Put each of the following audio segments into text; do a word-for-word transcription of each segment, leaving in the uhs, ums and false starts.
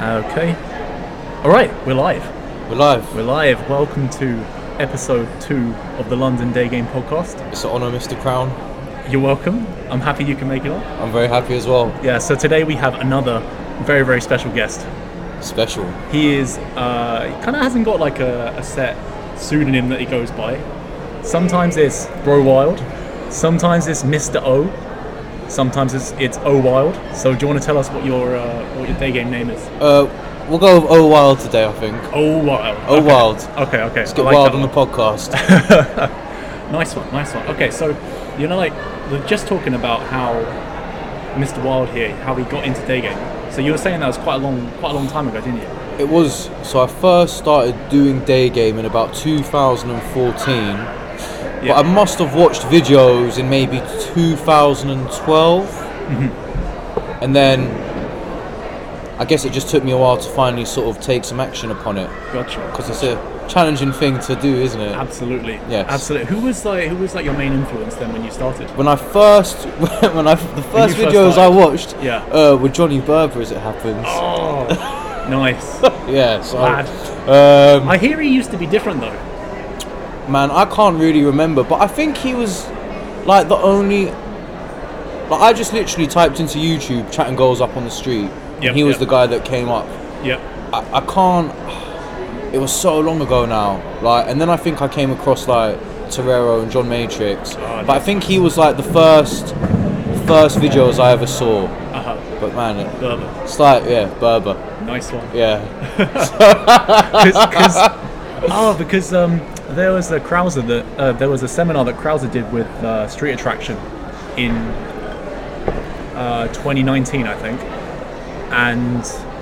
Okay. All right, we're live. We're live. We're live. Welcome to episode two of the London Day Game podcast. It's an honour, Mister Crown. You're welcome. I'm happy you can make it on. I'm very happy as well. Yeah, so today we have another very, very special guest. Special. He is, uh, he kind of hasn't got like a, a set pseudonym that he goes by. Sometimes it's Bro Wild, sometimes it's Mister O, sometimes it's it's O Wild. So do you want to tell us what your uh, what your day game name is? Uh, we'll go with O Wild today, I think. O Wild. O okay. Wild. Okay, okay. Let's get like wild on the podcast. Nice one, nice one. Okay, so you know, like we're just talking about how Mister Wild here, how he got into day game. So you were saying that was quite a long, quite a long time ago, didn't you? It was. So I first started doing day game in about two thousand fourteen. Yeah. But I must have watched videos in maybe two thousand twelve. Mm-hmm. And then I guess it just took me a while to finally sort of take some action upon it. Gotcha. Because it's a challenging thing to do, isn't it? Absolutely. Yes. Absolutely. Who was like who was like your main influence then when you started? When I first, when I the first you first videos started? I watched, Yeah. uh, with Johnny Berber, as it happens. Oh, nice. Yeah, so Lad. um, I hear he used to be different though. man, I can't really remember, but I think he was like the only. Like I just literally typed into YouTube "chatting girls up on the street," Yep, and he was yep. the guy that came up. Yep. I, I can't. It was so long ago now. Like, and then I think I came across like Torero and John Matrix, Oh, but I think he was like the first, first videos I ever saw. Uh huh. But man, it, Berber. it's like yeah, Berber. Nice one. Yeah. Cause, 'cause- oh, because um, there was a Krauser that uh, there was a seminar that Krauser did with uh, Street Attraction in uh, twenty nineteen, I think, and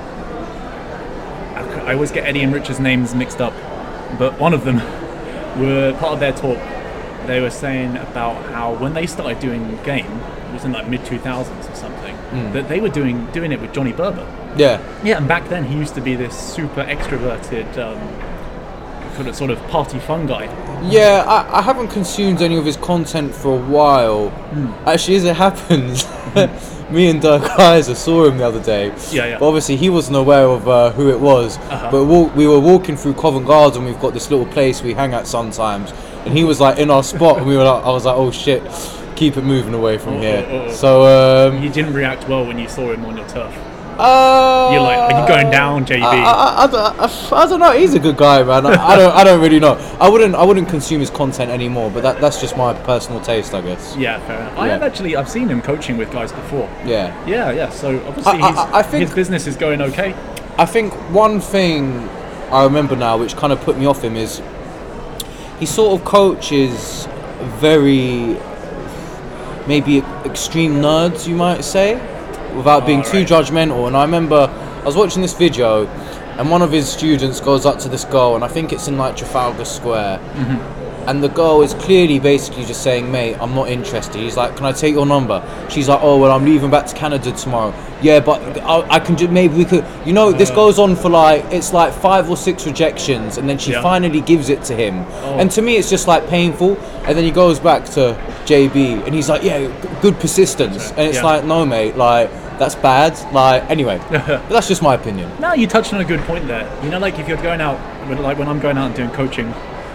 I, I always get Eddie and Richard's names mixed up, but one of them were part of their talk. They were saying about how when they started doing game, it was in like mid two thousands or something, Mm. that they were doing doing it with Johnny Berber. Yeah. Yeah, and back then he used to be this super extroverted, um, sort of, sort of party fun guy. Yeah, I, I haven't consumed any of his content for a while. Mm. Actually, as it happens, me and Dirk Kaiser saw him the other day. Yeah, yeah. But obviously, he wasn't aware of uh, who it was. Uh-huh. But we, we were walking through Covent Garden. We've got this little place we hang at sometimes, and he was like in our spot, and we were like, I was like, oh shit, keep it moving away from Oh, here. oh, oh. So um, You didn't react well when you saw him on your turf. Uh, You're like, are you going down, J B? I, I, I, don't- I, I don't know. He's a good guy, man. I, I don't. I don't really know. I wouldn't. I wouldn't consume his content anymore. But that, that's just my personal taste, I guess. Yeah, fair enough. I Yeah. have actually, I've seen him coaching with guys before. Yeah. Yeah, yeah. So obviously I- I- his, I think- his business is going okay. I think one thing I remember now, which kind of put me off him, is he sort of coaches very maybe extreme nerds, you might say, without being Oh, too right. judgmental. And I remember I was watching this video, and one of his students goes up to this girl, and I think it's in like Trafalgar Square. Mm-hmm. And the girl is clearly basically just saying, mate, I'm not interested. He's like, can I take your number? She's like, oh, well, I'm leaving back to Canada tomorrow. Yeah, but I, I can just, maybe we could, you know, this Uh. goes on for like, it's like five or six rejections, and then she Yeah. finally gives it to him. Oh. And to me, it's just like painful. And then he goes back to J B, and he's like, yeah, g- good persistence. And it's Yeah. like, no, mate, like, that's bad. Like, anyway, but that's just my opinion. No, you touched on a good point there. You know, like if you're going out, with- like when I'm going out and doing coaching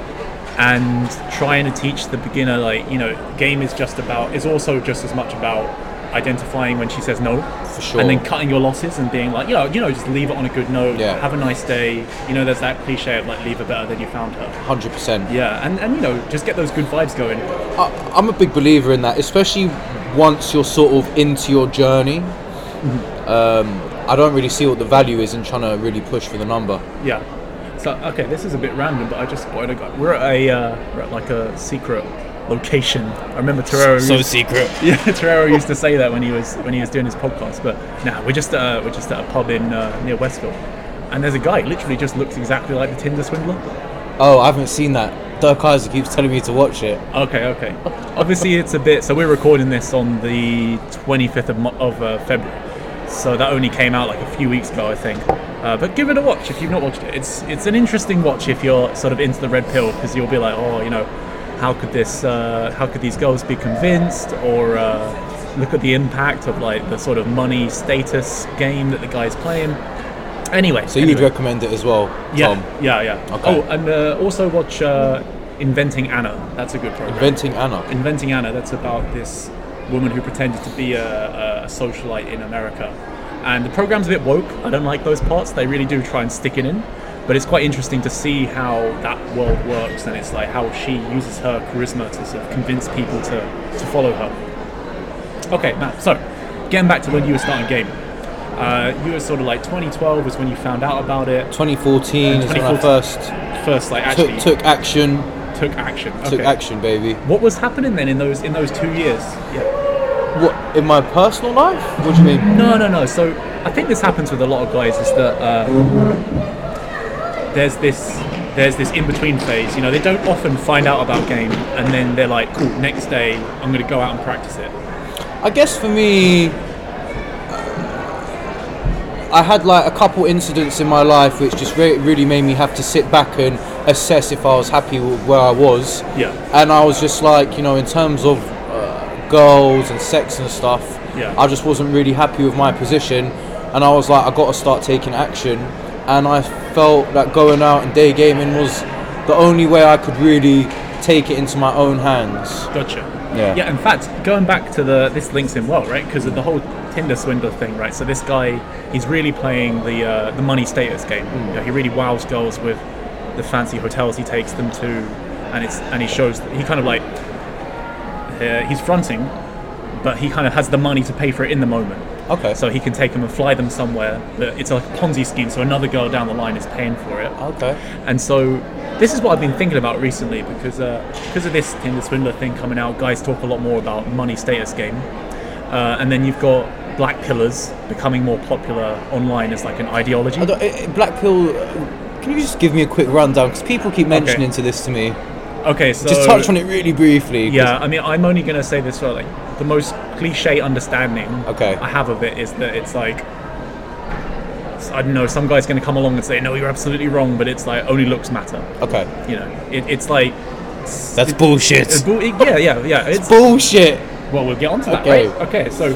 and trying to teach the beginner, like, you know, game is just about, is also just as much about identifying when she says no. For sure. And then cutting your losses and being like, you know, you know, just leave it on a good note. Yeah. Have a nice day. You know, there's that cliche of like, leave her better than you found her. one hundred percent. Yeah, and, and you know, just get those good vibes going. I, I'm a big believer in that, especially once you're sort of into your journey. Um, I don't really see what the value is in trying to really push for the number. Yeah. So okay, this is a bit random, but I just wanted to go. We're at a uh, we're at like a secret location. I remember Torero. So used, secret. yeah, Torero used to say that when he was when he was doing his podcast. But nah, we're just uh, we're just at a pub in uh, near Westfield, and there's a guy literally just looks exactly like the Tinder swindler. Oh, I haven't seen that. Dirk Kaiser keeps telling me to watch it. Okay, okay. Obviously, it's a bit. So we're recording this on the twenty-fifth of, Mo- of uh, February. So that only came out like a few weeks ago, I think. Uh, but give it a watch if you've not watched it. It's it's an interesting watch if you're sort of into the red pill, because you'll be like, oh, you know, how could this, uh, how could these girls be convinced, or uh, look at the impact of like the sort of money status game that the guy's playing. Anyway, So anyway. you'd recommend it as well, Yeah, Tom? yeah, yeah. Okay. Oh, and uh, also watch uh, Inventing Anna. That's a good program. Inventing Anna. Inventing Anna. That's about this woman who pretended to be a, a socialite in America, and the program's a bit woke. I don't like those parts. They really do try and stick it in, but it's quite interesting to see how that world works, and it's like how she uses her charisma to sort of convince people to to follow her. Okay, Matt. So, getting back to when you were starting gaming. Uh, you were sort of like twenty twelve was when you found out about it. twenty fourteen is when I first First, like actually took, took action. took action. Okay. Took action, baby. What was happening then in those in those two years? Yeah. What, in my personal life? What do you mean? No, no, no. So I think this happens with a lot of guys. Is that uh, there's this there's this in between phase. You know, they don't often find out about game, and then they're like, cool. Next day, I'm going to go out and practice it. I guess for me, I had like a couple incidents in my life which just re- really made me have to sit back and assess if I was happy with where I was. Yeah. And I was just like, you know, in terms of uh, girls and sex and stuff, Yeah. I just wasn't really happy with my position. And I was like, I got to start taking action. And I felt that going out and day gaming was the only way I could really take it into my own hands. Gotcha. Yeah. Yeah. In fact, going back to the this links in well, right? Because of the whole Tinder swindler thing, right? So this guy, he's really playing the uh, the money status game. Mm. You know, he really wows girls with the fancy hotels he takes them to, and it's and he shows that he kind of like uh, he's fronting, but he kind of has the money to pay for it in the moment. Okay. So he can take them and fly them somewhere. But it's like a Ponzi scheme, so another girl down the line is paying for it. Okay. And so this is what I've been thinking about recently because uh, because of this Tinder swindler thing coming out, guys talk a lot more about money status game. Uh, and then you've got black pillars becoming more popular online as like an ideology. I don't- eh, Black Pill, uh, can you just give me a quick rundown? Because people keep mentioning to this to me. Okay, so Just touch on it really briefly. 'cause- yeah, I mean, I'm only going to say this for like the most cliche understanding Okay. I have of it is that it's like, I don't know, some guy's going to come along and say, no, you're absolutely wrong, but it's like only looks matter. Okay. You know, it, it's like. That's bullshit. It's bull- yeah, yeah, yeah. It's, Bullshit. well, we'll get onto that, Okay. right? Okay, so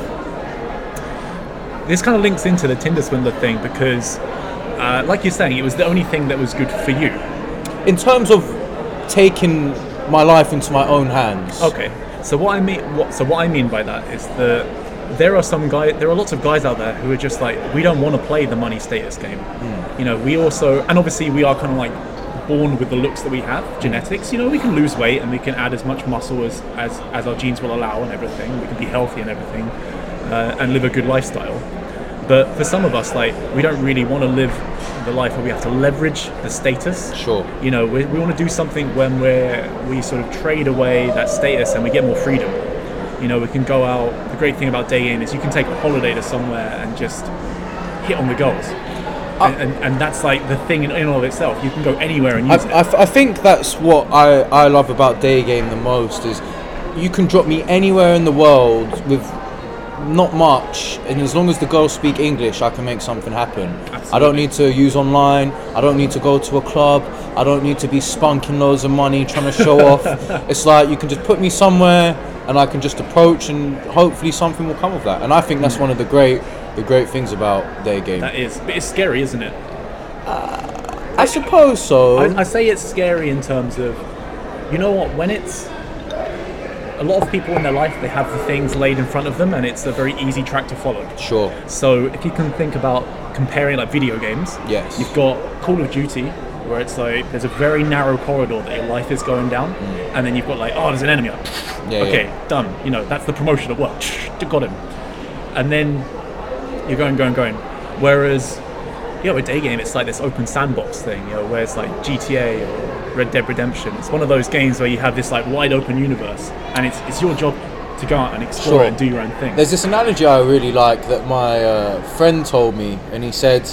this kind of links into the Tinder swindler thing because, uh, like you're saying, it was the only thing that was good for you. In terms of taking my life into my own hands. Okay, so what I mean, what, so what I mean by that is that there are some guys, there are lots of guys out there who are just like, we don't want to play the money status game. Mm. You know, we also, and obviously we are kind of like born with the looks that we have, genetics. You know, we can lose weight and we can add as much muscle as as, as our genes will allow and everything. We can be healthy and everything, uh, and live a good lifestyle. But for some of us, like, we don't really want to live the life where we have to leverage the status. Sure. You know, we, we want to do something when we're we sort of trade away that status and we get more freedom. You know, we can go out. The great thing about day game is you can take a holiday to somewhere and just hit on the goals. I- and, and, and that's like the thing in, in and of itself. You can go anywhere and I, use I, it. I think that's what I, I love about day game the most is you can drop me anywhere in the world with not much, and as long as the girls speak English, I can make something happen. Absolutely. I don't need to use online. I don't need to go to a club. I don't need to be spunking loads of money trying to show off. It's like you can just put me somewhere and I can just approach, and hopefully something will come of that. And I think that's one of the great the great things about day game. That is, but it's scary, isn't it? I suppose so. I, I say it's scary in terms of, you know what, when it's a lot of people in their life, they have the things laid in front of them and it's a very easy track to follow. Sure. So if you can think about comparing like video games, Yes. you've got Call of Duty, where it's like there's a very narrow corridor that your life is going down, and then you've got like, oh, there's an enemy. Yeah, okay, yeah. done. You know, that's the promotion at work. Got him. And then you're going, going, going. Whereas, yeah, with day game, it's like this open sandbox thing, you know, where it's like G T A or Red Dead Redemption. It's one of those games where you have this like wide open universe, and it's it's your job to go out and explore Sure. it and do your own thing. There's this analogy I really like that my uh, friend told me, and he said,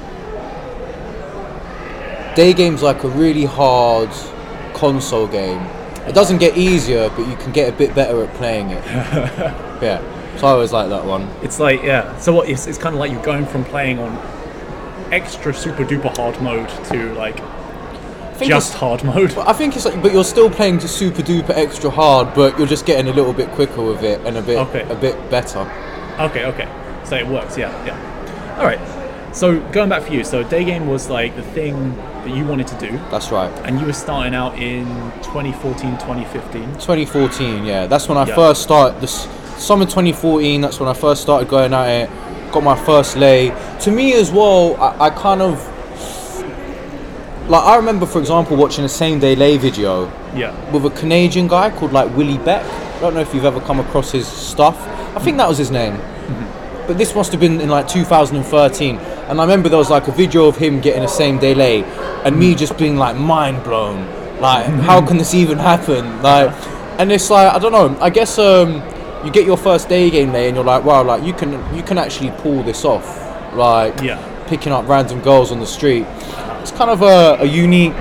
day game's like a really hard console game. It doesn't get easier, but you can get a bit better at playing it. Yeah, so I always like that one. It's like, yeah, so what it's, it's kind of like you're going from playing on extra super duper hard mode to like I think just it's- hard mode. I think it's like, but you're still playing just super duper extra hard, but you're just getting a little bit quicker with it and a bit Okay. a bit better. Okay, okay. So it works, yeah, yeah. All right. So going back for you, so day game was like the thing that you wanted to do, That's right. and you were starting out in twenty fourteen, twenty fifteen. twenty fourteen, yeah. That's when I Yeah. first started. This summer twenty fourteen. That's when I first started going at it. Got my first lay. To me as well, I, I kind of like. I remember, for example, watching a same day lay video Yeah. with a Canadian guy called like Willie Beck. I don't know if you've ever come across his stuff. I think that was his name. But this must have been in like two thousand thirteen, and I remember there was like a video of him getting a same day lay, and me just being like mind blown, like how can this even happen? Like, and it's like I don't know. I guess um, you get your first day game lay, and you're like, wow, like you can you can actually pull this off, like Yeah. picking up random girls on the street. It's kind of a, a unique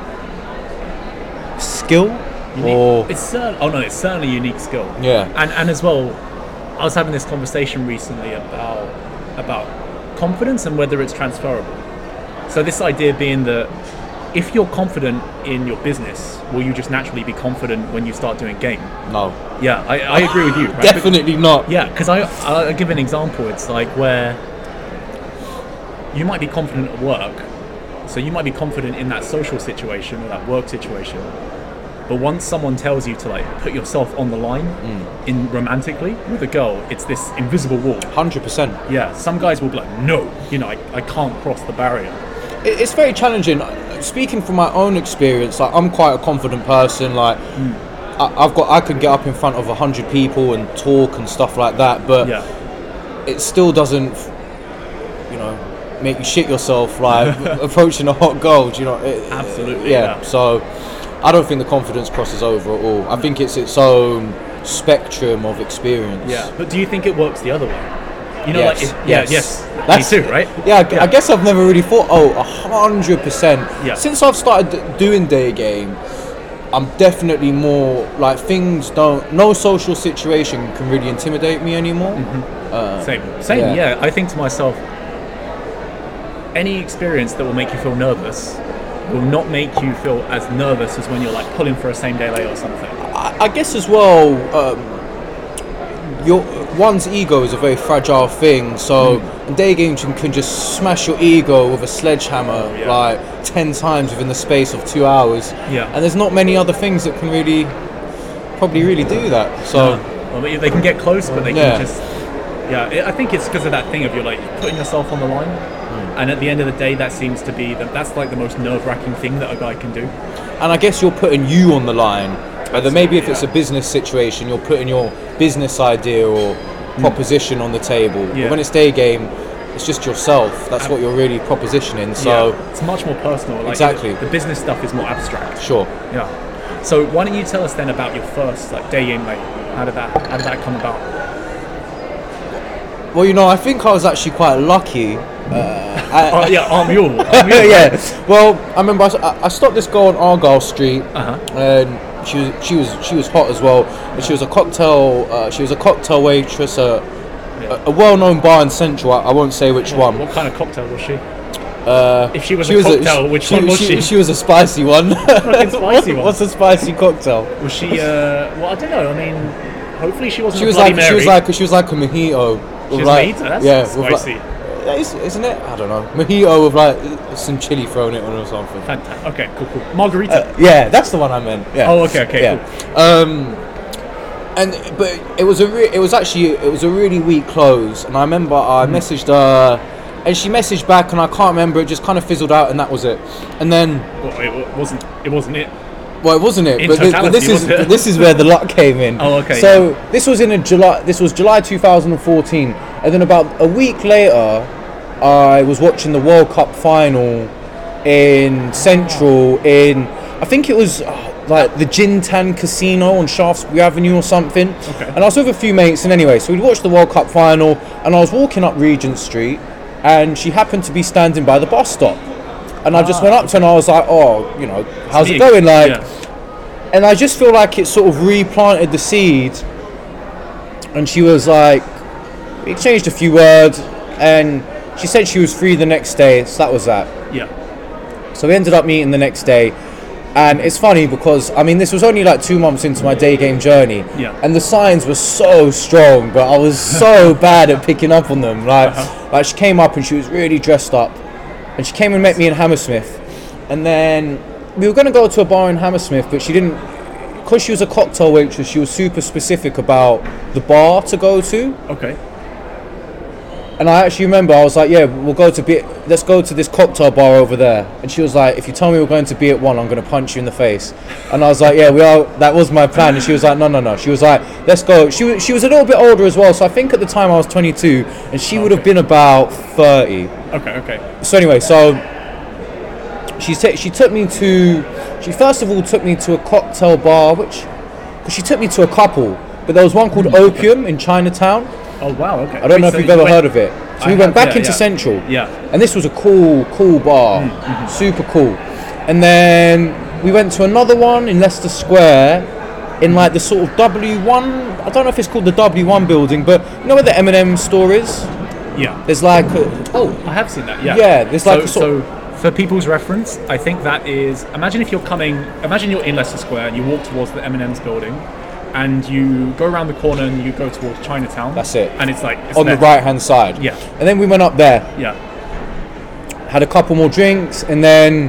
skill, or It's cer- oh no, it's certainly a unique skill. yeah, And and as well, I was having this conversation recently about about confidence and whether it's transferable. So this idea being that if you're confident in your business, will you just naturally be confident when you start doing game? no, Yeah, I, I agree with you. Right? definitely not. Yeah, because I I'll give an example. It's like where you might be confident at work, so you might be confident in that social situation or that work situation. But once someone tells you to like put yourself on the line in romantically with a girl, it's this invisible wall. Hundred percent. Yeah, some guys will be like, no, you know, I, I can't cross the barrier. It- It's very challenging. Speaking from my own experience, like I'm quite a confident person. Like I, I've got, I can get up in front of a hundred people and talk and stuff like that. But Yeah, it still doesn't, you know, make you shit yourself. Like approaching a hot girl. Do you know? It- Absolutely, Yeah. yeah. So I don't think the confidence crosses over at all. I think it's its own spectrum of experience. yeah. But do you think it works the other way? You know, Yes, like, if, yeah, yes. yes, That's- me too, right? Yeah, I, I guess I've never really thought. Oh, a hundred percent. Yeah. Since I've started d- doing day game, I'm definitely more like things don't. No social situation can really intimidate me anymore. Same, same. yeah. Yeah. I think to myself, any experience that will make you feel nervous will not make you feel as nervous as when you're like pulling for a same day lay or something. I, I guess as well, um, your one's ego is a very fragile thing. So in day games, you can just smash your ego with a sledgehammer yeah. like ten times within the space of two hours. Yeah. And there's not many other things that can really, probably really do that. So. Well, they they can get close, but they Yeah. can just. Yeah, it, I think it's because of that thing of you're like putting yourself on the line, and at the end of the day, that seems to be that that's like the most nerve-wracking thing that a guy can do. And I guess you're putting you on the line. Whether maybe if it's a yeah. business situation, you're putting your business idea or proposition on the table. Yeah. But when it's day game, it's just yourself. That's what you're really propositioning. So, yeah, it's much more personal. Like, Exactly. The, the business stuff is more abstract. sure. Yeah. So why don't you tell us then about your first like day game lay? How did that How did that come about? Well, you know, I think I was actually quite lucky. Uh, I, Oh yeah, aren't we all? Aren't we all, yeah. right? Well, I remember I, s- I- I stopped this girl on Argyle Street, Uh-huh. and she was she was she was hot as well. But she was a cocktail uh, she was a cocktail waitress at Yeah. a, a well-known bar in Central. I, I won't say which one. What kind of cocktail was she? Uh, If she was a cocktail, which one was she? She was a spicy one. Fucking spicy one. What's a spicy cocktail? Was she? Uh, well, I don't know. I mean, hopefully she wasn't. She a was Bloody like she was Mary. like she was like a mojito. She with was like- mojito? That's yeah, with like- spicy. Yeah, is- isn't it? I don't know. Mojito with like some chili thrown in it or something. Fantastic. Okay, cool, cool. Margarita. Uh, yeah, that's the one I meant. Yeah. Oh, okay, okay, yeah. Um, and but it was a re- it was actually it was a really weak close, and I remember I Hmm. messaged her, and she messaged back, and I can't remember. It just kind of fizzled out, and that was it. And then, Well, it wasn't. It wasn't it. well, it wasn't it. In But, thi- but totality, this is wasn't it? but this is where the luck came in. Oh, okay, So yeah. this was in a July. This was July two thousand fourteen, and then about a week later, I was watching the World Cup final in Central in I think it was uh, like the Jintan Casino on Shaftesbury Avenue or something. Okay. And I was with a few mates, and anyway, so we watched the World Cup final, and I was walking up Regent Street, and she happened to be standing by the bus stop, and I just Ah, went up to her and I was like, oh, you know, how's Me it going, like. yeah. And I just feel like it sort of replanted the seed. And she was like, we exchanged a few words, and she said she was free the next day, so that was that. Yeah. So we ended up meeting the next day. And it's funny because, I mean, this was only like two months into my day game journey. Yeah. And the signs were so strong, but I was so bad at picking up on them. Like, Uh-huh. like, she came up and she was really dressed up. And she came and met me in Hammersmith. And then we were going to go to a bar in Hammersmith, but she didn't, because she was a cocktail waitress, she was super specific about the bar to go to. Okay. And I actually remember I was like, yeah, we'll go to be let's go to this cocktail bar over there. And she was like, if you tell me we're going to be at one, I'm going to punch you in the face. And I was like, yeah, we are. That was my plan. And she was like, no, no, no. She was like, let's go. She was she was a little bit older as well. So I think at the time I was twenty-two, and she would have Okay. been about thirty. Okay. Okay. So anyway, so she t- she took me to she first of all took me to a cocktail bar, which cause she took me to a couple, but there was one called Opium in Chinatown. Oh wow. Okay. I don't know if you've ever heard of it. So I we went have, back yeah, into yeah. Central. Yeah. And this was a cool, cool bar. Mm-hmm. Super cool. And then we went to another one in Leicester Square in like the sort of W one, I don't know if it's called the W one building, but you know where the M and M store is? Yeah. There's like a, Oh, I have seen that. Yeah. Yeah, there's like so, a sort so for people's reference, I think that is. Imagine if you're coming. Imagine you're in Leicester Square and you walk towards the M and M's building, and you go around the corner and you go towards Chinatown. That's it. And it's like it's on there. the right hand side. Yeah. And then we went up there, Yeah. had a couple more drinks, and then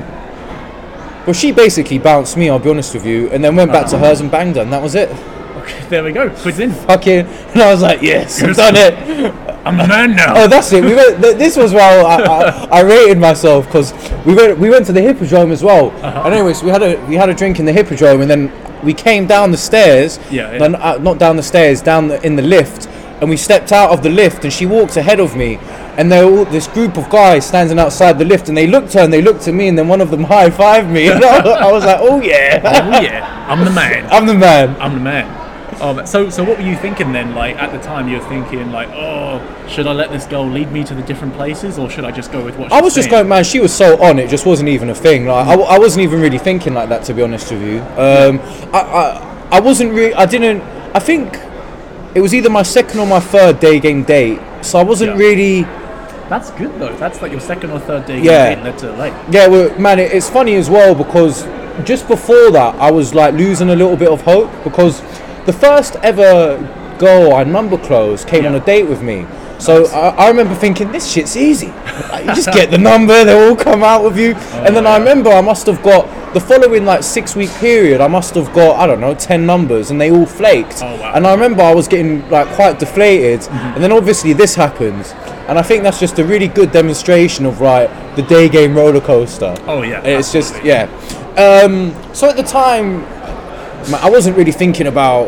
well she basically bounced me, I'll be honest with you, and then went back to hers and banged her, and that was it. Okay. There we go. Quiz in. Fucking, and I was like, yes, I've done it. I'm the man now. Oh, that's it. We went. Th- this was where I, I, I rated myself because we went. We went to the Hippodrome as well. Uh-huh. And anyways, we had a we had a drink in the Hippodrome, and then we came down the stairs. Yeah, yeah. No, uh, not down the stairs, down the, in the lift, and we stepped out of the lift, and she walked ahead of me, and there were all this group of guys standing outside the lift, and they looked at her and they looked at me, and then one of them high fived me, and I, I was like, oh yeah, Oh yeah. I'm the man. I'm the man. I'm the man. Um, so, so what were you thinking then? Like at the time, you were thinking like, oh, should I let this girl lead me to the different places, or should I just go with what? I she's was just saying? going, man, she was so on, it just wasn't even a thing. Like, I, I wasn't even really thinking like that, to be honest with you. Um, I, I, I wasn't really, I didn't, I think it was either my second or my third day game date, so I wasn't Yeah. really, That's good though. That's like your second or third day Yeah. game led to late. yeah, well, man, it, it's funny as well, because just before that, I was like losing a little bit of hope, because the first ever girl I number close came Yeah. on a date with me. So Nice. I, I remember thinking, this shit's easy. Like, you just get the number, they all come out with you. and then I yeah. remember I must have got, the following like six week period, I must have got, I don't know, ten numbers, and they all flaked. Oh, wow. And I remember I was getting like quite deflated. And then obviously this happens. And I think that's just a really good demonstration of like the day game roller coaster. Oh yeah. It's just, absolutely. yeah. Um, so at the time, man, I wasn't really thinking about,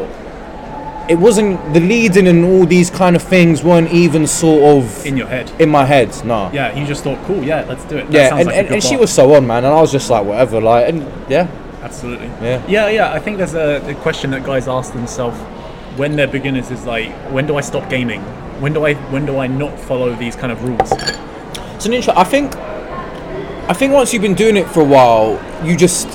it wasn't, the leading and all these kind of things weren't even sort of in your head. in my head, no. Yeah, you just thought, cool, yeah, let's do it. That Yeah, sounds and, like a and, good and she bar. was so on, man, and I was just like, whatever, like, and yeah. Absolutely. Yeah. Yeah, yeah. I think there's a, a question that guys ask themselves when they're beginners is like, when do I stop gaming? When do I when do I not follow these kind of rules? It's an intro. I think, I think once you've been doing it for a while, you just,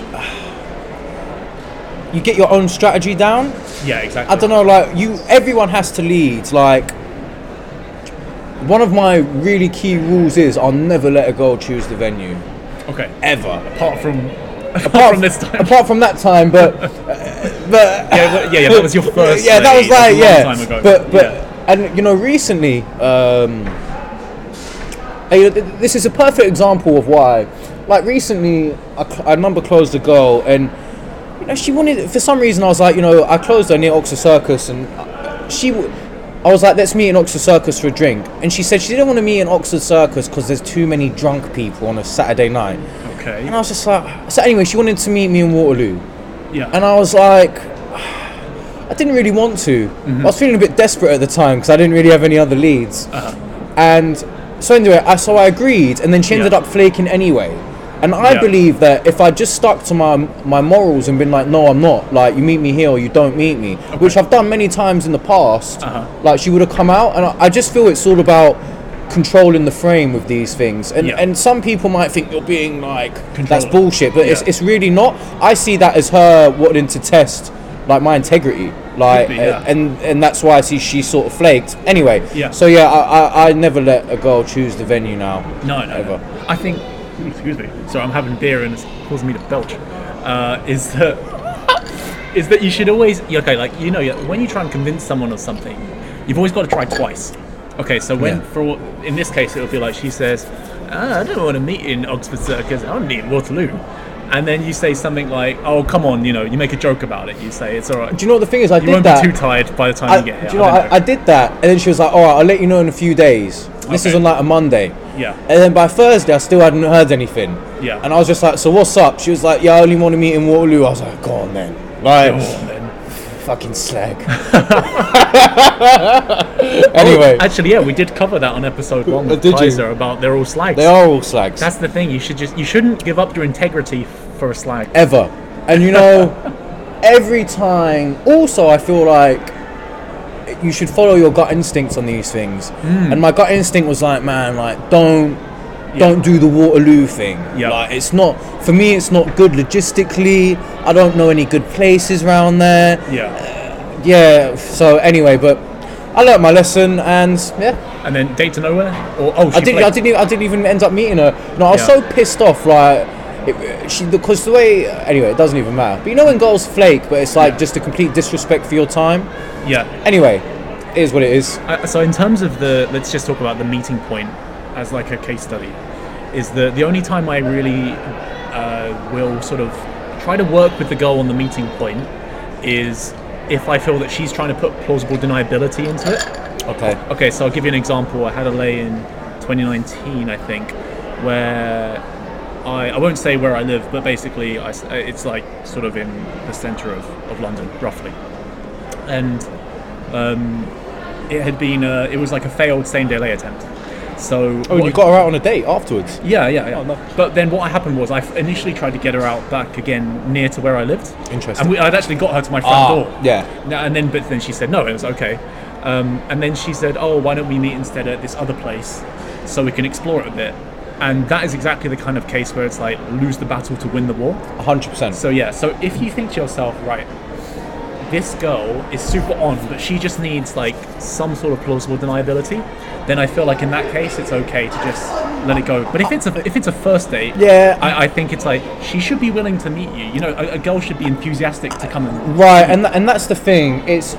you get your own strategy down. Yeah, exactly. I don't know, like you, everyone has to lead. Like, one of my really key rules is I'll never let a girl choose the venue, Okay. ever. Apart from apart, Apart from this time. Apart from that time, but uh, but Yeah, well, yeah, yeah, that was your first Yeah, that was date. like That's a long yeah. time ago. But but Yeah. and you know, recently, um, hey, th- this is a perfect example of why. Like recently, I, cl- I number closed a girl, and you know, she wanted, for some reason I was like, you know, I closed her near Oxford Circus, and she, w- I was like, let's meet in Oxford Circus for a drink, and she said she didn't want to meet in Oxford Circus because there's too many drunk people on a Saturday night. Okay. And I was just like, so anyway, she wanted to meet me in Waterloo, Yeah. and I was like, I didn't really want to. I was feeling a bit desperate at the time because I didn't really have any other leads, Uh-huh. and so anyway, I, so I agreed, and then she ended Yeah. up flaking anyway. And I Yeah. believe that if I just stuck to my my morals and been like, no, I'm not, like, you meet me here or you don't meet me, which I've done many times in the past, Uh-huh. like, she would have come out, and I, I just feel it's all about controlling the frame with these things. And Yeah. and some people might think you're being like, that's Controlling. bullshit, but it's Yeah. it's really not. I see that as her wanting to test, like, my integrity. Like, Could be, yeah. and and that's why I see she sort of flaked. Anyway, Yeah. so yeah, I, I I never let a girl choose the venue now. No, no, Ever. no. I think excuse me. So I'm having beer and it's causing me to belch. Uh, is that is that you should always okay, like you know, when you try and convince someone of something, you've always got to try twice. Okay, so when Yeah. for in this case it'll be like she says, ah, I don't want to meet in Oxford Circus. I want to meet in Waterloo. And then you say something like, "Oh, come on," you know, you make a joke about it. You say it's all right. Do you know what the thing is? I You did won't that. be too tired by the time I, you get here. do you know, I what, don't I, I did that, and then she was like, "All right, I'll let you know in a few days." This is Okay. on like a Monday. Yeah. And then by Thursday, I still hadn't heard anything. Yeah. And I was just like, "So what's up?" She was like, "Yeah, I only want to meet in Waterloo." I was like, "Go on then." Like, Go on then. fucking slag. Anyway, Actually, yeah, we did cover that on episode one with Did you? Kaiser about they're all slags. they are all slags. That's the thing. You should just you shouldn't give up your integrity for a slag. Ever. And you know, every time. Also, I feel like you should follow your gut instincts on these things. Hmm. And my gut instinct was like, man, like don't. Don't do the Waterloo thing. Yeah. Like it's not for me. It's not good logistically. I don't know any good places around there. Yeah. Yeah. So anyway, but I learnt my lesson, and yeah, And then date to nowhere, or oh, she I didn't. played- I didn't. Even, I didn't even end up meeting her. No, I was Yeah. so pissed off. Like, it, she because the way. Anyway, it doesn't even matter. But you know when girls flake, but it's like just a complete disrespect for your time. Yeah. Anyway, it is what it is. Uh, so in terms of the, let's just talk about the meeting point as like a case study. Is the the only time I really uh, will sort of try to work with the girl on the meeting point is if I feel that she's trying to put plausible deniability into it. Okay. Okay, so I'll give you an example. I had a lay in twenty nineteen, I think, where I, I won't say where I live, but basically I s it's like sort of in the centre of, of London, roughly. And um, it had been, a, it was like a failed same day lay attempt. So Oh, and what- you got her out on a date afterwards. yeah, yeah, yeah. Oh, no. But then what happened was I f- initially tried to get her out back again near to where I lived. Interesting. And we, I'd actually got her to my front Ah, door. yeah. No, and then, but then she said no. It was okay. Um, and then she said, "Oh, why don't we meet instead at this other place, so we can explore it a bit?" And that is exactly the kind of case where it's like lose the battle to win the war. one hundred percent. So yeah. So if you think to yourself, right, this girl is super on, but she just needs like some sort of plausible deniability, then I feel like in that case it's okay to just let it go. But if it's a if it's a first date, Yeah. I, I think it's like she should be willing to meet you. You know, a, a girl should be enthusiastic to come and Right, and th- and that's the thing. It's,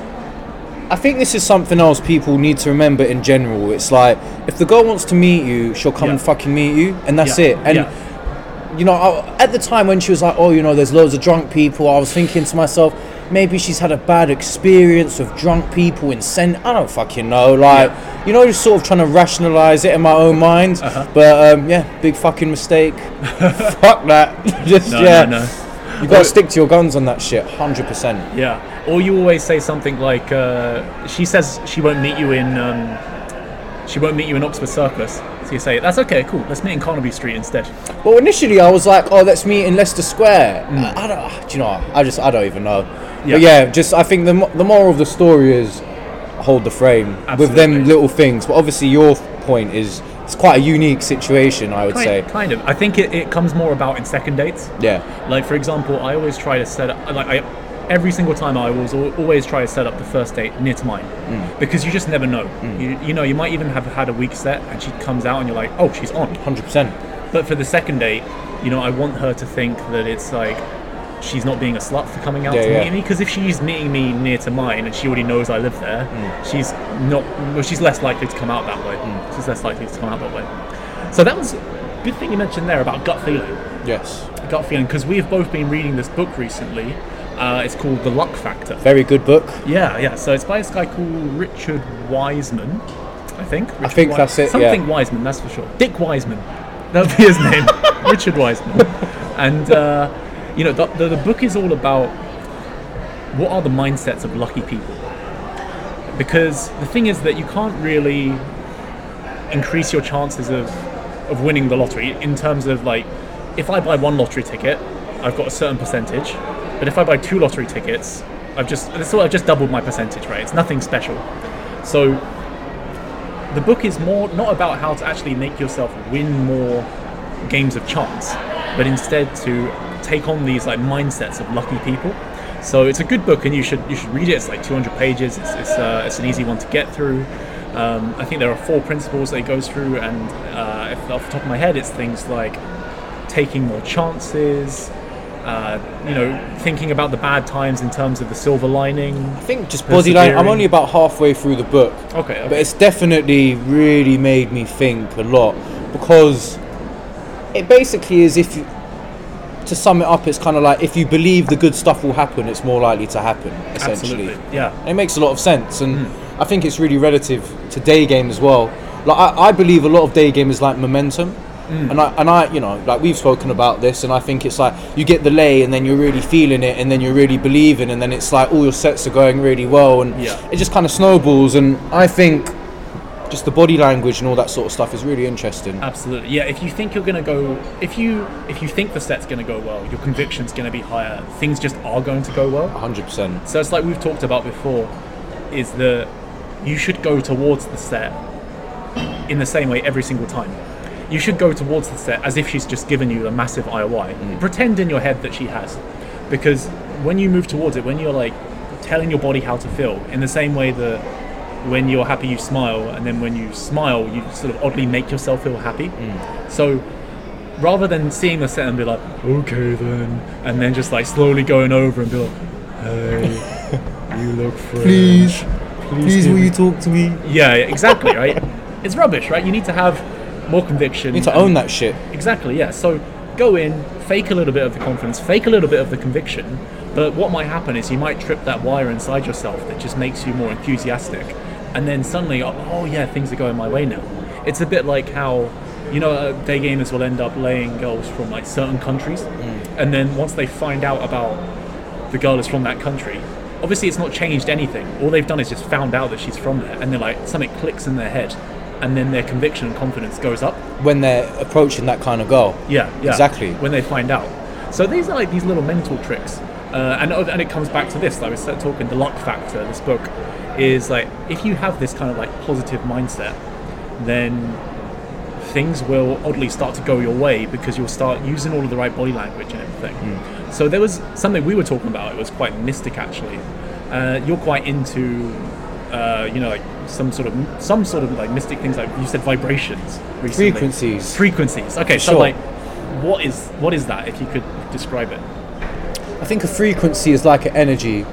I think this is something else people need to remember in general. It's like if the girl wants to meet you, she'll come Yeah. and fucking meet you, and that's Yeah, it. And yeah. you know, I, at the time when she was like, "Oh, you know, there's loads of drunk people," I was thinking to myself, maybe she's had a bad experience with drunk people in Sen. I don't fucking know. Like, you know, just sort of trying to rationalize it in my own mind. Uh-huh. But um, yeah, big fucking mistake. Fuck that. Just No, yeah. no, no. You gotta stick to your guns on that shit, hundred percent. Yeah. Or you always say something like, uh, she says she won't meet you in, um, she won't meet you in Oxford Circus. So you say, that's okay, cool. Let's meet in Carnaby Street instead. Well, initially I was like, "Oh, let's meet in Leicester Square." Mm. I, I don't. Do you know? what? I just I don't even know. Yeah. But yeah, just I think the mo- the moral of the story is hold the frame with them Absolutely. little things. But obviously, your point is it's quite a unique situation. I would Kind, say. kind of. I think it, it comes more about in second dates. Yeah. Like, for example, I always try to set up, like, I, every single time I was al- always try to set up the first date near to mine. Mm. Because you just never know. You, you know, you might even have had a week set and she comes out and you're like, oh, she's on. Hundred percent. But for the second date, you know, I want her to think that it's like she's not being a slut for coming out Yeah, to yeah. meet me. Because if she's meeting me near to mine and she already knows I live there, Mm. she's not. Well, she's less likely to come out that way. She's less likely to come out that way. So that was a good thing you mentioned there about gut feeling. Yes. Gut feeling, because we've both been reading this book recently. Uh, it's called The Luck Factor. Very good book. Yeah, yeah. So it's by this guy called Richard Wiseman, I think. Richard think Wi- that's it, Something yeah. Wiseman, that's for sure. Dick Wiseman. That would be his name. Richard Wiseman. And, uh, you know, the, the, the book is all about what are the mindsets of lucky people. Because the thing is that you can't really increase your chances of, of winning the lottery in terms of, like, if I buy one lottery ticket, I've got a certain percentage. But if I buy two lottery tickets, I've just so I've just doubled my percentage rate. It's nothing special. So the book is more not about how to actually make yourself win more games of chance, but instead to take on these like mindsets of lucky people. So it's a good book, and you should you should read it. It's like two hundred pages. It's it's, uh, it's an easy one to get through. Um, I think there are four principles that it goes through, and uh, if, off the top of my head, it's things like taking more chances, uh, you know, thinking about the bad times in terms of the silver lining. I think just body language. I'm only about halfway through the book. Okay, okay. But it's definitely really made me think a lot, because it basically is, if you, to sum it up, it's kind of like, if you believe the good stuff will happen, it's more likely to happen, essentially. Absolutely, yeah. And it makes a lot of sense, and Mm. I think it's really relative to day game as well. Like I, I believe a lot of day game is like momentum. Mm. And I, and I, you know, like we've spoken about this, and I think it's like you get the lay, and then you're really feeling it, and then you're really believing, and then it's like all your sets are going really well, and Yeah. it just kind of snowballs. And I think just the body language and all that sort of stuff is really interesting. Absolutely, yeah. If you think you're going to go, if you if you think the set's going to go well, your conviction's going to be higher. Things just are going to go well. one hundred percent. So it's like we've talked about before, is that you should go towards the set in the same way every single time. You should go towards the set as if she's just given you a massive I O I. Mm. Pretend in your head that she has. Because when you move towards it, when you're like telling your body how to feel, in the same way that when you're happy you smile, and then when you smile you sort of oddly make yourself feel happy. Mm. So rather than seeing the set and be like, okay then, and then just like slowly going over and be like, hey, you look fresh. Please, please, please will you talk to me? Yeah, exactly, right? It's rubbish, right? You need to have more conviction. You need to own that shit. Exactly, yeah. So go in, fake a little bit of the confidence, fake a little bit of the conviction, but what might happen is you might trip that wire inside yourself that just makes you more enthusiastic, and then suddenly, oh, oh yeah, things are going my way now. It's a bit like how, you know, uh, day gamers will end up laying girls from like certain countries, mm. and then once they find out about the girl is from that country, obviously it's not changed anything. All they've done is just found out that she's from there, and they're like, something clicks in their head, and then their conviction and confidence goes up when they're approaching that kind of goal. Yeah, yeah, exactly. When they find out. So these are like these little mental tricks, uh, and and it comes back to this. Like I was talking, the luck factor. This book is like, if you have this kind of like positive mindset, then things will oddly start to go your way, because you'll start using all of the right body language and everything. Mm. So there was something we were talking about. It was quite mystic, actually. Uh, you're quite into. Uh, you know, like some sort of some sort of like mystic things, like you said, vibrations recently. Frequencies. Frequencies. Okay, For so sure. like, what is what is that? If you could describe it. I think a frequency is like an energy.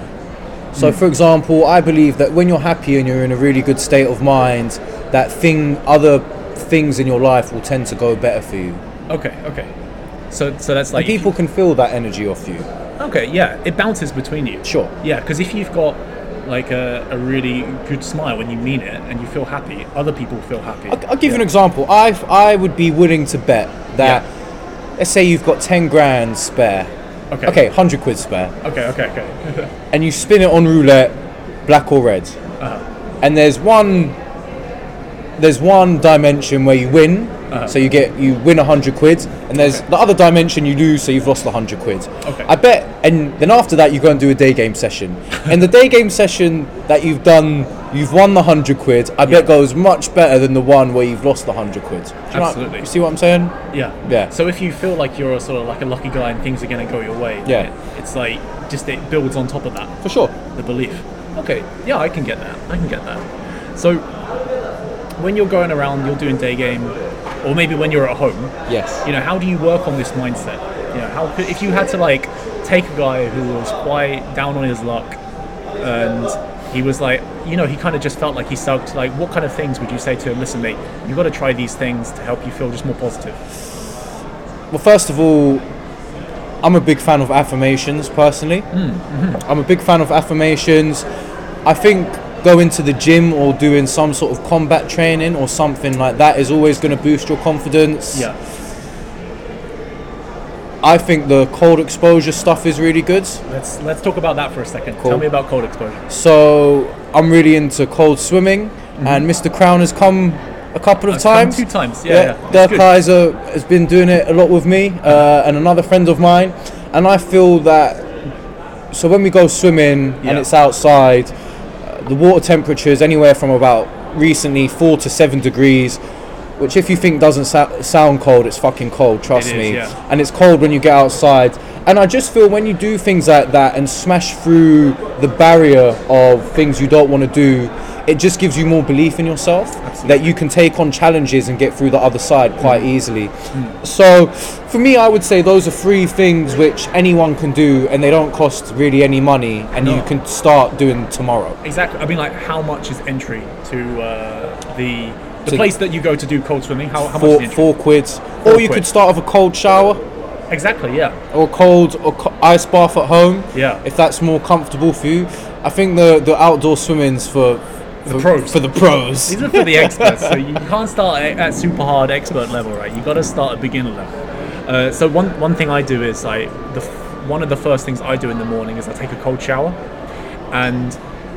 So, Mm. for example, I believe that when you're happy and you're in a really good state of mind, that thing, other things in your life will tend to go better for you. Okay, okay. So, so that's like And people can feel that energy off you. Okay, yeah, it bounces between you. Sure. Yeah, because if you've got like a, a really good smile when you mean it and you feel happy, other people feel happy. I'll, I'll give yeah. you an example. I I would be willing to bet that, yeah. let's say you've got ten grand spare. Okay. Okay, one hundred quid spare. Okay, okay, okay. And you spin it on roulette, black or red. Uh-huh. And there's one there's one dimension where you win, uh-huh. so you get you win a hundred quid, and there's okay. the other dimension you lose, so you've lost a hundred quid. Okay. I bet, and then after that you go and do a day game session. And the day game session that you've done, you've won the hundred quid. I yeah. bet goes much better than the one where you've lost the hundred quid. Do you Absolutely. Know, you see what I'm saying? Yeah. Yeah. So if you feel like you're a sort of like a lucky guy and things are going to go your way, yeah, it, it's like just it builds on top of that. For sure. The belief. Okay. Yeah, I can get that. I can get that. So when you're going around, you're doing day game, or maybe when you're at home. Yes. You know, how do you work on this mindset? You know, how could, if you had to like take a guy who was quite down on his luck, and he was like, you know, he kind of just felt like he sucked. Like, what kind of things would you say to him? Listen, mate, you've got to try these things to help you feel just more positive. Well, first of all, I'm a big fan of affirmations, personally. Mm, mm-hmm. I'm a big fan of affirmations. I think going to the gym or doing some sort of combat training or something like that is always going to boost your confidence. Yeah. I think the cold exposure stuff is really good. Let's let's talk about that for a second. Cool. Tell me about cold exposure. So I'm really into cold swimming, mm-hmm. and Mister Crown has come a couple of I've times. Come two times, yeah. yeah. Dirk Kaiser has been doing it a lot with me, uh, and another friend of mine, and I feel that. So when we go swimming yeah. and it's outside, uh, the water temperature is anywhere from about recently four to seven degrees. Which, if you think doesn't so- sound cold, it's fucking cold, trust it is, me. yeah. And it's cold when you get outside. And I just feel when you do things like that and smash through the barrier of things you don't want to do, it just gives you more belief in yourself. Absolutely. That you can take on challenges and get through the other side quite Mm. easily. Mm. So for me, I would say those are three things which anyone can do, and they don't cost really any money, and No. you can start doing tomorrow. Exactly. I mean, like, how much is entry to uh, the the To- place that you go to do cold swimming? How, how much is Four, the entry? four quids. Four Or you quid. could start with a cold shower, Exactly. Yeah. or cold or co- ice bath at home. Yeah. If that's more comfortable for you. I think the the outdoor swimming's for The for, pros. for the pros. These are for the experts. So you can't start at, at super hard expert level, right? You got to start at beginner level. Uh, so one one thing I do is I the f- one of the first things I do in the morning is I take a cold shower, and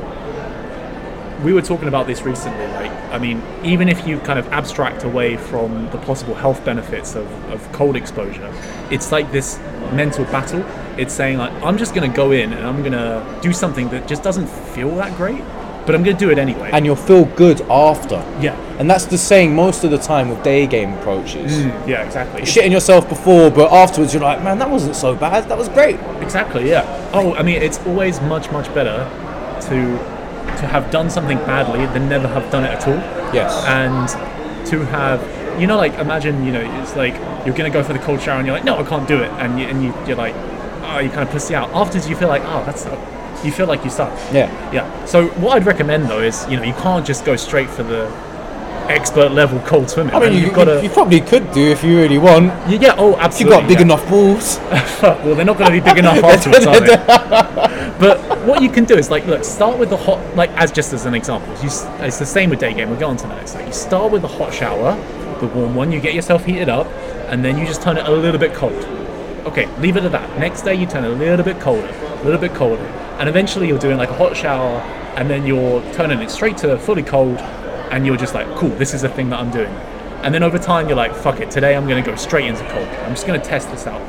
we were talking about this recently. Like, I mean, even if you kind of abstract away from the possible health benefits of, of cold exposure, it's like this mental battle. It's saying like, I'm just going to go in and I'm going to do something that just doesn't feel that great, but I'm going to do it anyway. And you'll feel good after. yeah, And that's the saying most of the time with day game approaches. yeah, exactly. You're shitting yourself before, but afterwards you're like, man, that wasn't so bad. That was great. Exactly, yeah. Oh, I mean, it's always much, much better to to have done something badly than never have done it at all. Yes. And to have, you know, like, imagine, you know, it's like you're going to go for the cold shower and you're like, no, I can't do it. And, you, and you, you're like, oh, you kind of pussy out. Afterwards, you feel like, oh, that's, you feel like you suck. Yeah. Yeah. So what I'd recommend, though, is, you know, you can't just go straight for the expert level cold swimming. I mean, man. you, You've got you, to, you probably could do if you really want. yeah, yeah, oh, If absolutely. you've got big yeah. enough balls. Well, they're not going to be big enough afterwards, are they? But what you can do is, like, look, start with the hot, like, as just as an example. You, s- it's the same with day game. We'll go on to that. It's like you start with the hot shower, the warm one. You get yourself heated up, and then you just turn it a little bit cold. Okay, leave it at that. Next day, you turn it a little bit colder, a little bit colder, and eventually you're doing like a hot shower, and then you're turning it straight to fully cold, and you're just like, cool, this is a thing that I'm doing. And then over time, you're like, fuck it, today I'm going to go straight into cold. I'm just going to test this out.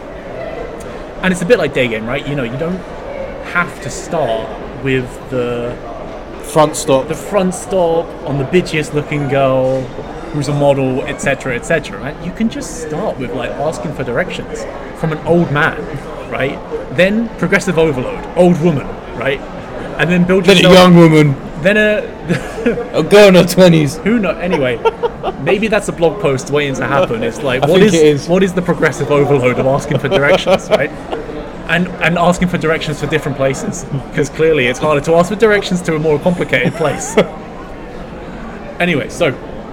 And it's a bit like day game, right? You know, you don't have to start with the Front stop. the front stop on the bitchiest looking girl who's a model, etc, etc, right? You can just start with like asking for directions from an old man, right? Then progressive overload, old woman, right? And then build Then a yourself, young woman. then a A girl in her twenties. who know anyway, maybe that's a blog post waiting to happen. It's like, I what think is, it is. what is the progressive overload of asking for directions, right? And and asking for directions for different places, because clearly it's harder to ask for directions to a more complicated place. Anyway, so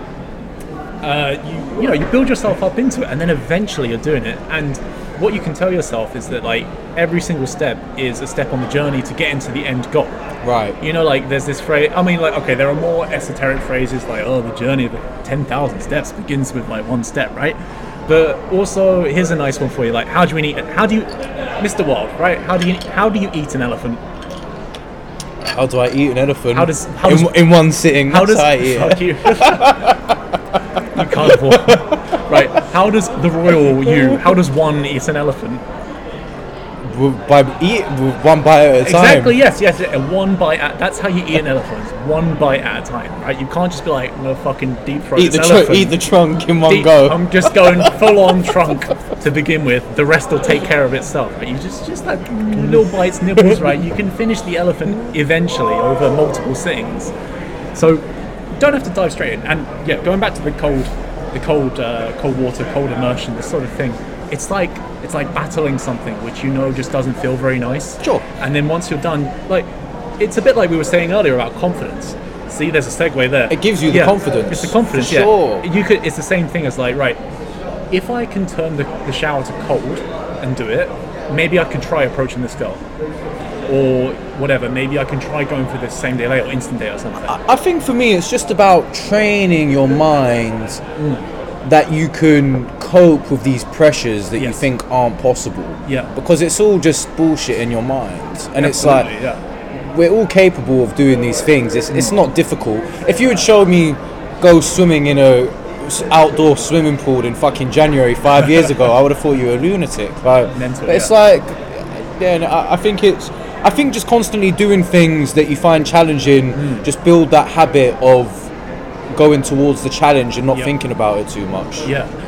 uh, you you know you build yourself up into it, and then eventually you're doing it. And what you can tell yourself is that like every single step is a step on the journey to get into the end goal. Right. You know, like there's this phrase. I mean, like okay, there are more esoteric phrases like, oh, the journey of the ten thousand steps begins with like one step, right? But also, here's a nice one for you. Like, how do you eat? How do you, Mister Wild, right? How do you how do you eat an elephant? How do I eat an elephant? How does- how in, does- in one sitting? How That's does I eat fuck it. you? You carnivore, right? How does the royal you? How does one eat an elephant? With- By eat with one bite at a time. Exactly. Yes. Yes. uh, One bite at. That's how you eat an elephant. One bite at a time, right? You can't just be like, I'm gonna fucking deep throat Eat the this tr- elephant. eat the trunk in one Deep- go. I'm just going full on trunk to begin with. The rest will take care of itself. But you just just like little bites, nibbles, right? You can finish the elephant eventually over multiple sittings. So you don't have to dive straight in. And yeah, going back to the cold, the cold, uh, cold water, cold immersion, this sort of thing. It's like it's like battling something which you know just doesn't feel very nice. Sure. And then once you're done, like it's a bit like we were saying earlier about confidence. See, there's a segue there. It gives you the Yeah, confidence, It's the confidence, for yeah. sure. You could. It's the same thing as like, right, if I can turn the, the shower to cold and do it, maybe I can try approaching this girl, or whatever. Maybe I can try going for this same day late or instant day or something. I think for me, it's just about training your mind that you can cope with these pressures that you Yes. think aren't possible. Yeah. Because it's all just bullshit in your mind, and it's like Absolutely, yeah. we're all capable of doing these things. It's it's not difficult. If you had showed me go swimming in a s- outdoor swimming pool in fucking January five years ago, I would have thought you were a lunatic. Like, Mental, but it's yeah. like, yeah, no, I, I think it's. I think just constantly doing things that you find challenging, Mm. just build that habit of going towards the challenge and not Yeah. thinking about it too much. Yeah,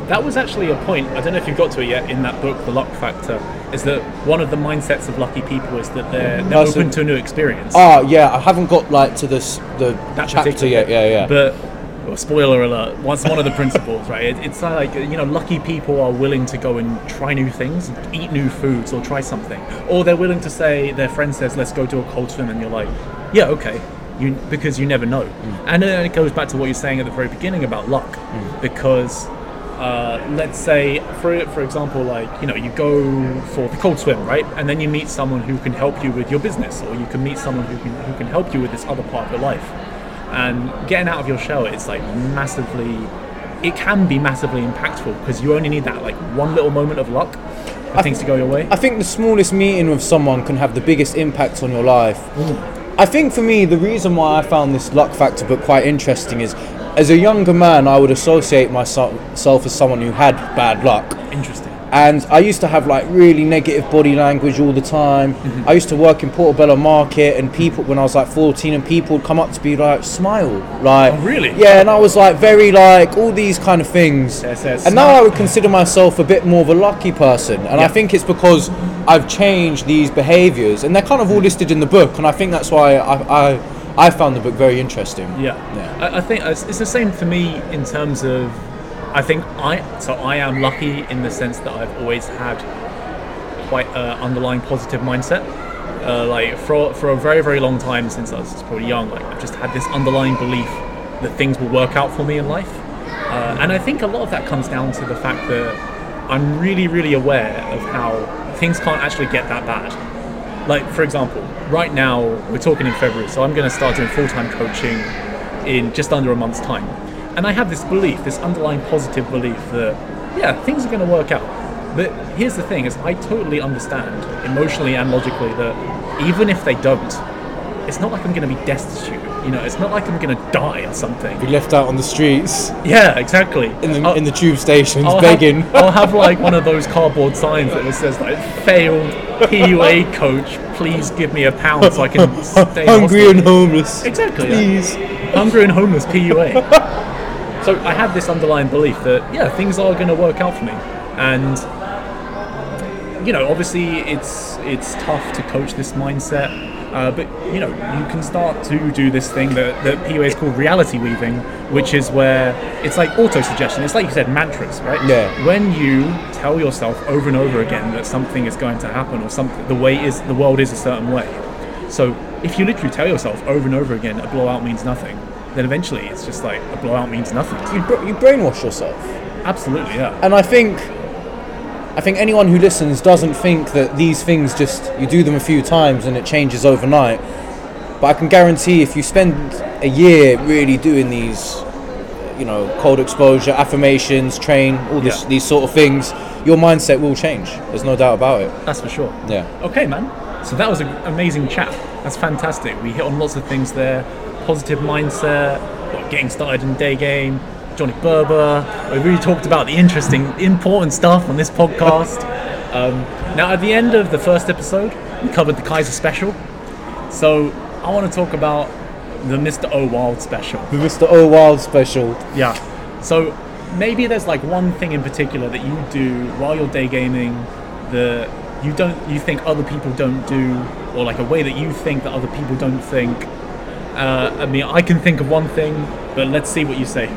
that was actually a point, I don't know if you've got to it yet, in that book, The Luck Factor, is that one of the mindsets of lucky people is that they're, they're That's open a- to a new experience. Ah, yeah, I haven't got like to this the That chapter particular yet. bit. Yeah, yeah. But, well, spoiler alert, what's one of the principles, right? It, it's like, you know, lucky people are willing to go and try new things, eat new foods, or try something. Or they're willing to say, their friend says, let's go do a cold swim, and you're like, yeah, okay. You, because you never know. Mm. And then it goes back to what you're saying at the very beginning about luck. Mm. Because, uh, let's say, for for example, like, you know, you go for the cold swim, right? And then you meet someone who can help you with your business, or you can meet someone who can, who can help you with this other part of your life. And getting out of your shell is like massively, it can be massively impactful, because you only need that like one little moment of luck for things to go your way. I think the smallest meeting with someone can have the biggest impact on your life. Mm. I think for me, the reason why I found this Luck Factor book quite interesting is, as a younger man, I would associate myself as someone who had bad luck. Interesting. And I used to have like really negative body language all the time. Mm-hmm. I used to work in Portobello Market, and people, when I was like fourteen, and people would come up to me like, smile. Like, oh, really? Yeah, and I was like very like, all these kind of things. Yes, yes, and now I would consider myself a bit more of a lucky person. And yeah. I think it's because I've changed these behaviours, and they're kind of all listed in the book. And I think that's why I, I, I found the book very interesting. Yeah. yeah. I, I think it's, it's the same for me in terms of, I think I so I am lucky in the sense that I've always had quite an underlying positive mindset. Uh, like for for a very very long time since I was probably young, like I've just had this underlying belief that things will work out for me in life, uh, and I think a lot of that comes down to the fact that I'm really really aware of how things can't actually get that bad. Like for example, right now we're talking in February, so I'm going to start doing full time coaching in just under a month's time. And I have this belief, this underlying positive belief that, yeah, things are going to work out. But here's the thing, is I totally understand, emotionally and logically, that even if they don't, it's not like I'm going to be destitute. You know, it's not like I'm going to die or something. Be left out on the streets. Yeah, exactly. In the I'll, in the tube stations, I'll begging. Have, I'll have like one of those cardboard signs that says like, failed P U A coach, please give me a pound so I can stay hungry and homeless. Exactly. Please. Yeah. Hungry and homeless P U A. So I have this underlying belief that, yeah, things are going to work out for me. And, you know, obviously it's it's tough to coach this mindset, uh, but, you know, you can start to do this thing that, that P U A is called reality weaving, which is where it's like auto-suggestion. It's like you said, mantras, right? Yeah. When you tell yourself over and over again that something is going to happen, or something, the way is the world is a certain way. So if you literally tell yourself over and over again a blowout means nothing, then eventually it's just like a blowout means nothing. You, br- you brainwash yourself. Absolutely, yeah. And I think, I think anyone who listens doesn't think that these things just, you do them a few times and it changes overnight. But I can guarantee if you spend a year really doing these, you know, cold exposure, affirmations, train, all this, yeah. these sort of things, your mindset will change. There's no doubt about it. That's for sure. Yeah. Okay, man. So that was an amazing chat. That's fantastic. We hit on lots of things there. Positive mindset, getting started in day game, Johnny Berber. We really talked about the interesting, important stuff on this podcast. Um, now, at the end of the first episode, we covered the Kaiser special. So I want to talk about the Mister O Wild special. The Mister O Wild special. Yeah. So maybe there's like one thing in particular that you do while you're day gaming that you don't, you think other people don't do, or like a way that you think that other people don't think. Uh, I mean, I can think of one thing, but let's see what you say.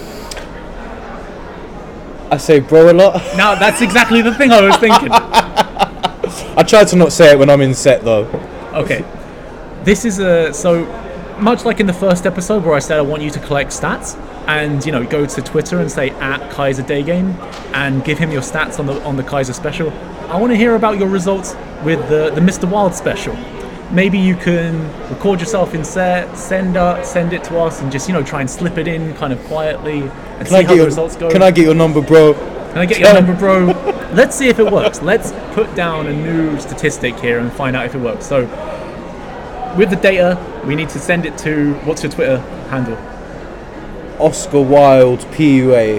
I say bro a lot. Now, that's exactly the thing I was thinking. I try to not say it when I'm in set, though. Okay. This is a... So, much like in the first episode where I said I want you to collect stats, and, you know, go to Twitter and say, at Kaiser Daygame, and give him your stats on the on the Kaiser special, I want to hear about your results with the, the Mister Wild special. Maybe you can record yourself in set, send uh, send it to us, and just, you know, try and slip it in kind of quietly and Can see I how get the your, results go. Can I get your number, bro? Can I get your number, bro? Let's see if it works. Let's put down a new statistic here and find out if it works. So, with the data, we need to send it to, what's your Twitter handle? Oscar Wilde P U A.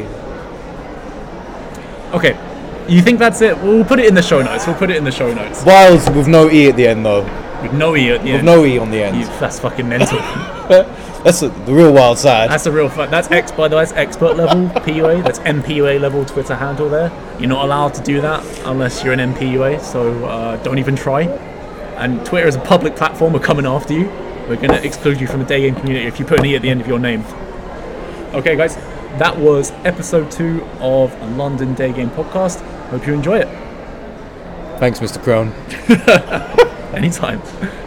Okay. You think that's it? We'll put it in the show notes. We'll put it in the show notes. Wilde with no E at the end, though. With no E at the With end. no E on the end. You, that's fucking mental. that's a, the real wild side. That's a real fun. That's X, by the way. That's expert level P U A. That's M P U A level Twitter handle there. You're not allowed to do that unless you're an M P U A. So uh, don't even try. And Twitter is a public platform. We're coming after you. We're going to exclude you from the day game community if you put an E at the end of your name. Okay, guys. That was episode two of London Day Game Podcast. Hope you enjoy it. Thanks, Mister Crone. Anytime.